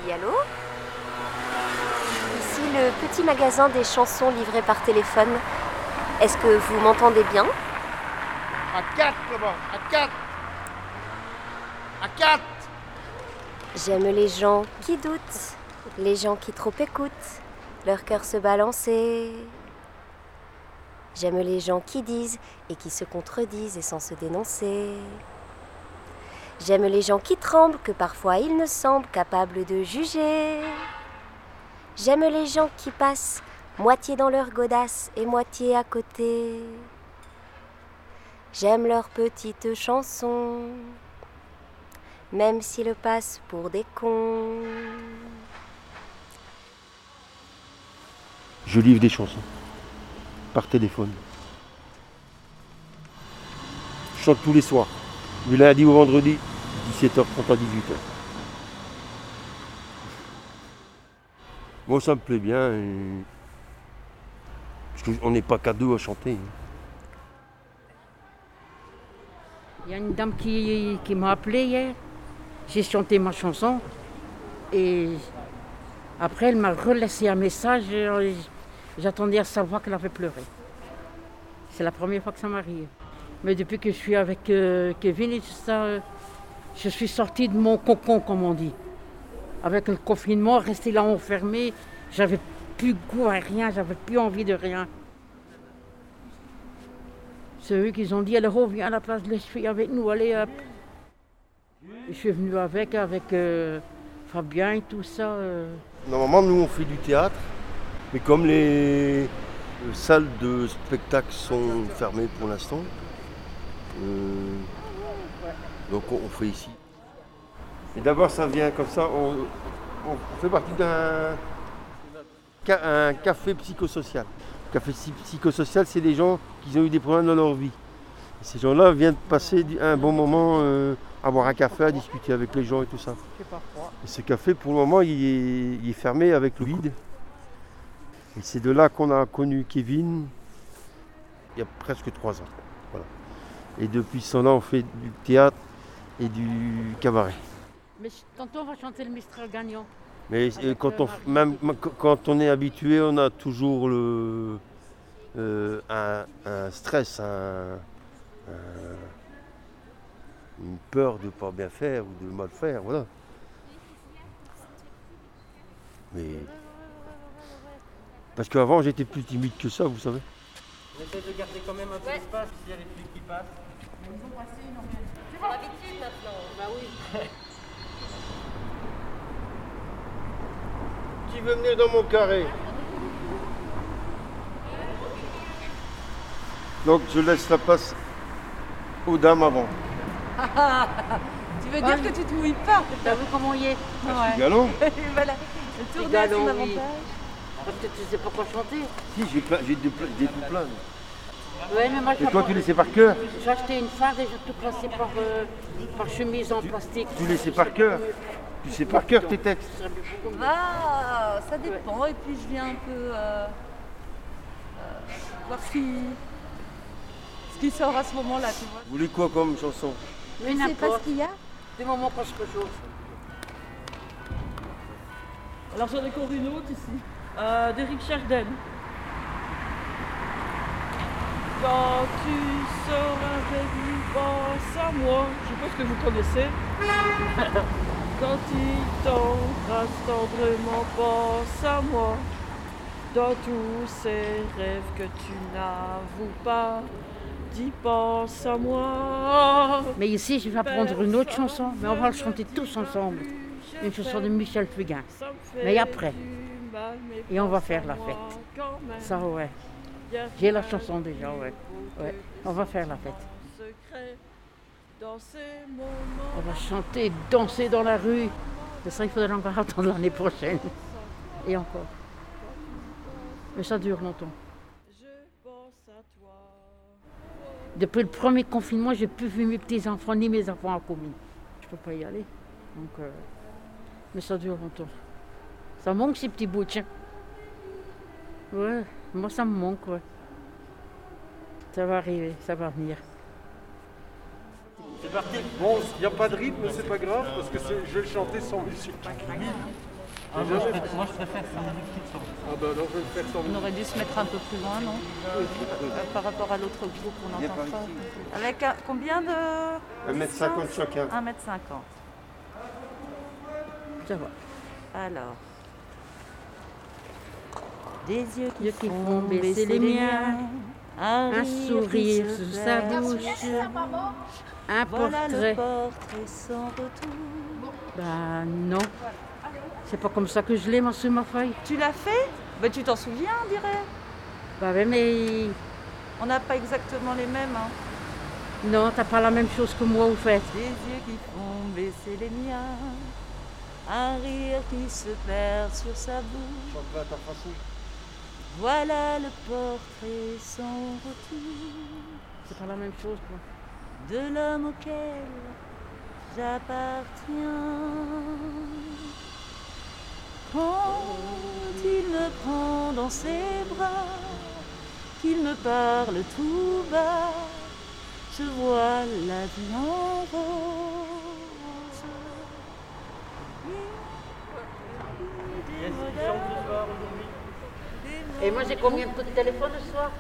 Oui, allô ? Ici le petit magasin des chansons livrées par téléphone. Est-ce que vous m'entendez bien ? À 4 là-bas, à 4. À 4. J'aime les gens qui doutent, les gens qui trop écoutent, leur cœur se balancer. J'aime les gens qui disent et qui se contredisent et sans se dénoncer. J'aime les gens qui tremblent, que parfois ils ne semblent capables de juger. J'aime les gens qui passent, moitié dans leur godasse et moitié à côté. J'aime leurs petites chansons, même s'ils passent pour des cons. Je livre des chansons, par téléphone. Je chante tous les soirs, du lundi au vendredi, 17h30 à 18h. Moi ça me plaît bien, parce qu'on n'est pas qu'à deux à chanter. Il y a une dame qui m'a appelé hier, j'ai chanté ma chanson et après elle m'a relaissé un message, j'attendais à savoir qu'elle avait pleuré. C'est la première fois que ça m'arrive. Mais depuis que je suis avec Kevin et tout ça, je suis sortie de mon cocon, comme on dit. Avec le confinement, rester là enfermée, j'avais plus goût à rien, j'avais plus envie de rien. C'est eux qui ont dit, alors reviens à la place de les filles avec nous, allez hop. Je suis venue avec Fabien et tout ça. Normalement, nous, on fait du théâtre, mais comme les salles de spectacle sont fermées pour l'instant, donc on fait ici. Et d'abord, ça vient comme ça, on fait partie d'un café psychosocial. Le café psychosocial, c'est des gens qui ont eu des problèmes dans leur vie. Et ces gens-là viennent passer un bon moment à boire un café, à discuter avec les gens et tout ça. Et ce café, pour le moment, il est fermé avec le vide. Et c'est de là qu'on a connu Kevin, il y a presque 3 ans. Voilà. Et depuis ce temps-là, on fait du théâtre et du cabaret. Mais tantôt, on va chanter le Mistral gagnant. Mais même quand on est habitué, on a toujours un stress, une peur de ne pas bien faire ou de mal faire, voilà. Mais parce qu'avant j'étais plus timide que ça, vous savez. On essaie de garder quand même un peu d'espace s'il y a les flics qui passent. Ils ont passé, ils n'ont rien dit. C'est bon, l'habitude maintenant. Bah oui. Qui veut venir dans mon carré? Donc je laisse la place aux dames avant. Tu veux dire que tu te mouilles pas? T'as vu comment il est? C'est galant. Voilà, le tour de son avantage. Parce que tu sais pas quoi chanter. Si, j'ai des tout plein. Ouais, mais moi, Et toi tu les sais par cœur? j'ai acheté une farde et j'ai tout classé par chemise en plastique. Tu les sais par cœur? Tu sais par cœur tes textes? Ah, ça dépend. Et puis je viens un peu voir ce qui sort à ce moment-là, tu vois. Vous voulez quoi comme chanson? Mais Tu sais pas ce qu'il y a? Du moment qu'on se réchauffe. Alors j'en ai encore une autre ici, d'Eric Chardin. Quand tu seras revenu, pense à moi. Je suppose que vous connaissez. Quand il t'embrasse tendrement, pense à moi. Dans tous ces rêves que tu n'avoues pas, dis pense à moi. Mais ici, je vais apprendre une autre chanson, mais on va le chanter tous ensemble. Une chanson de Michel Fugain. Mais après. Et on va faire la fête. Ça, ouais. J'ai la chanson déjà, ouais. Ouais. On va faire la fête. On va chanter, danser dans la rue. Mais ça, il faudra encore attendre l'année prochaine. Et encore. Mais ça dure longtemps. Depuis le premier confinement, j'ai plus vu mes petits-enfants ni mes enfants en commune. Je peux pas y aller. Donc, mais ça dure longtemps. Ça manque ces petits bouts, tiens. Ouais, moi ça me manque, ouais. Ça va arriver, ça va venir. C'est parti. Bon, il n'y a pas de rythme, mais c'est pas grave parce que je vais le chanter sans musique. Moi, je préfère ça. Ah ben alors je vais le faire sans On aurait dû se mettre un peu plus loin, non Par rapport à l'autre groupe, on Viens n'entend par pas. ici. Avec combien de... 1,50 m chacun. 1,50 m. Ça va. Alors. Des yeux Yeux qui font baisser les miens, un un rire sourire qui se sur sa perd. bouche, un Voilà le portrait. portrait sans retour. Bah non. C'est pas comme ça que je l'aime sur ma feuille. Tu l'as fait? Ben, tu t'en souviens, on dirait. Bah ouais, mais On n'a pas exactement les mêmes. Hein. non, t'as pas la même chose que moi, au fait. Des yeux qui font baisser les miens, un rire qui se perd sur sa bouche. Chante pas à ta façon. Voilà le portrait sans retour C'est pas la même chose, quoi. de l'homme auquel j'appartiens. Quand il me prend dans ses bras, qu'il me parle tout bas, je vois la vie en rose. Des modèles, Et moi, j'ai combien de coups de téléphone ce soir?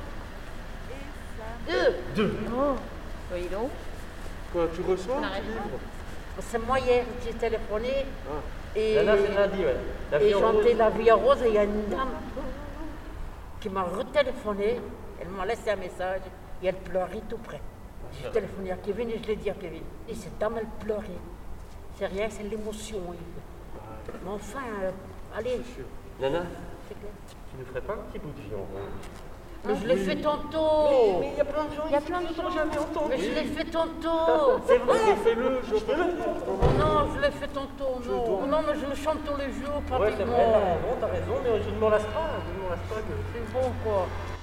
Deux. Oh, voyez donc. Quoi, tu reçois ou tu livres? C'est moi hier, j'ai téléphoné. Et, Là, c'est lundi, ouais. La et vie en rose. chanté La vie en rose, et il y a une dame qui m'a retéléphoné. Elle m'a laissé un message et elle pleurait tout près. J'ai téléphoné à Kevin et je l'ai dit à Kevin. Et cette dame, elle pleurait. C'est rien, c'est l'émotion. Mais enfin, allez. Nana, C'est clair. tu nous ferais pas un petit bout de vie en rose? Mais je l'ai fait tantôt. Mais il y a plein de gens il y a plein de gens. jamais entendu. Mais je l'ai fait tantôt. C'est vrai, fais-le, je fais-le. Non, je l'ai fait tantôt. Non, non, mais je le chante tous les jours, Ouais, c'est pratiquement. vrai, t'as raison, mais je ne m'en lasse pas. Je ne m'en lasse pas. C'est bon, quoi.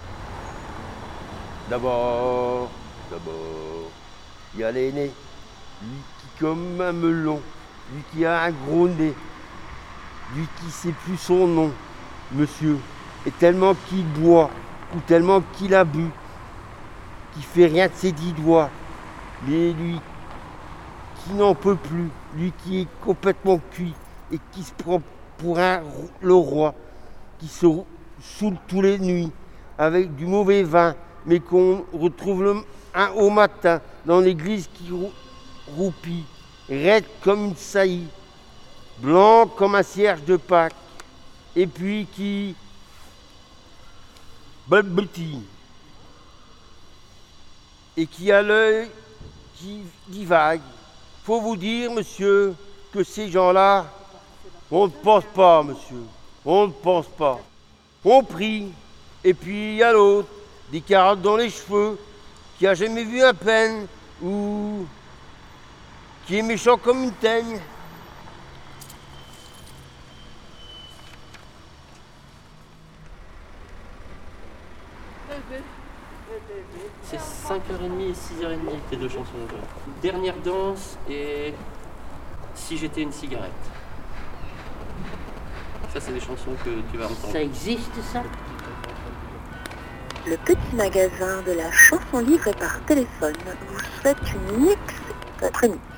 D'abord, il y a l'aîné, lui qui comme un melon, lui qui a un gros nez, lui qui sait plus son nom, monsieur, et tellement qu'il boit, ou tellement qu'il a bu, qui fait rien de ses 10 doigts, mais lui qui n'en peut plus, lui qui est complètement cuit et qui se prend pour le roi, qui se saoule tous les nuits avec du mauvais vin, mais qu'on retrouve au matin dans l'église qui roupit, raide comme une saillie, blanc comme un cierge de Pâques, et puis qui balbutie, et qui a l'œil qui divague. Faut vous dire, monsieur, que ces gens-là, on ne pense pas, monsieur, on ne pense pas. On prie, et puis il y a l'autre, des carottes dans les cheveux, qui a jamais vu un peine, ou qui est méchant comme une teigne. C'est 5h30 et 6h30 tes deux chansons. Dernière danse et Si j'étais une cigarette. Ça, c'est des chansons que tu vas entendre. Ça existe, ça? Le petit magasin de la chanson livrée par téléphone vous souhaite une excellente après-midi.